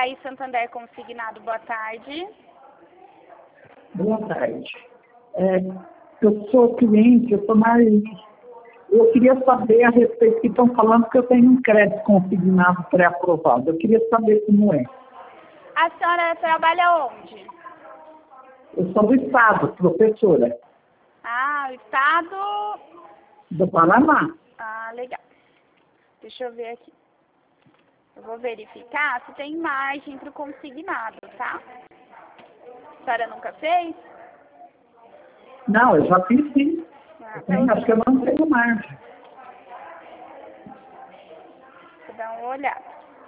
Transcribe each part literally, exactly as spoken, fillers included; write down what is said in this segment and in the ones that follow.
Laís Santander Consignado, boa tarde. Boa tarde. É, eu sou cliente, eu sou Marli. Eu queria saber a respeito que estão falando que eu tenho um crédito consignado pré-aprovado. Eu queria saber como é. A senhora trabalha onde? Eu sou do Estado, professora. Ah, o Estado... Do Paraná. Ah, legal. Deixa eu ver aqui. Eu vou verificar se tem margem para o consignado, tá? A senhora nunca fez? Não, eu já fiz sim. Ah, Eu tenho, acho que eu não tenho margem. Vou dar uma olhada.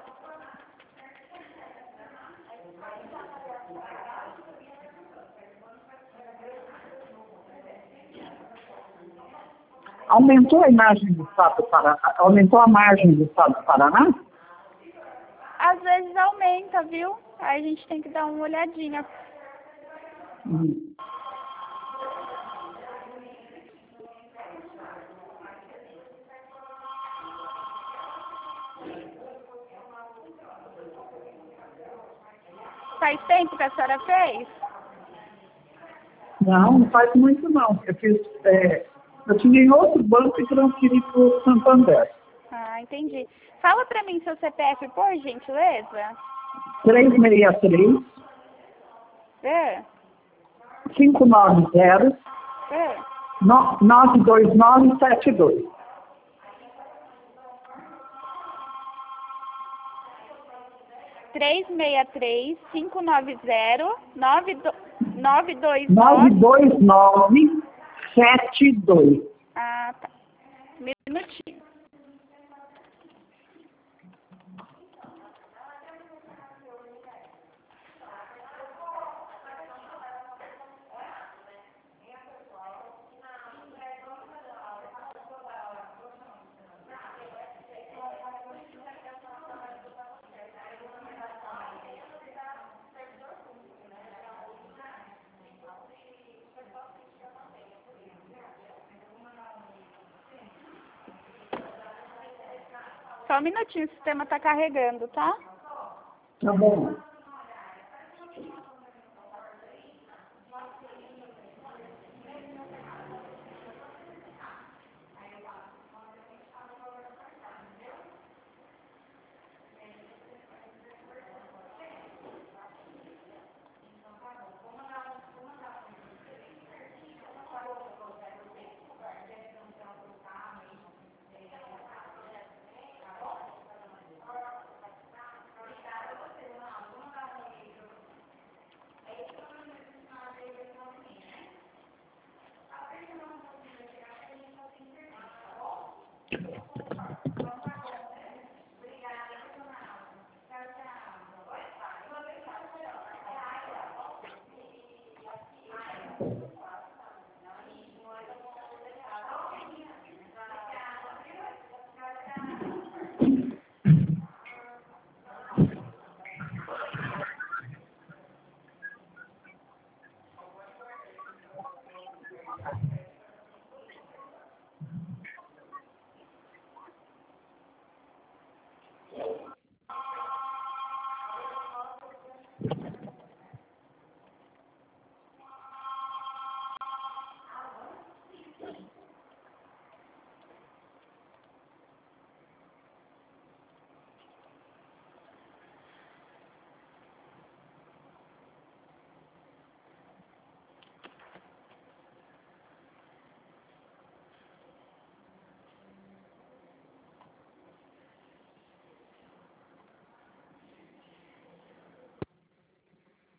Aumentou a imagem do Estado do Paraná? Aumentou a margem do Estado do Paraná? Às vezes aumenta, viu? Aí a gente tem que dar uma olhadinha. Hum. Faz tempo que a senhora fez? Não, não faz muito não. Eu fiz, é, eu tinha em outro banco e transferi para o Santander. Ah, entendi. Fala pra mim seu C P F, por gentileza. três seis três, É, cinco nove zero, é. nove dois nove sete dois. três seis três, cinco nove zero, nove dois nove nove. dois nove sete dois. Ah, tá. Minutinho. Só um minutinho, o sistema tá carregando, tá? Tá bom.